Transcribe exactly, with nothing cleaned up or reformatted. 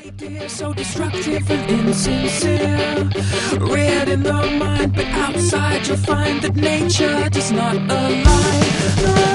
Idea so destructive and insincere, reared in the mind, but outside you'll find that nature does not align.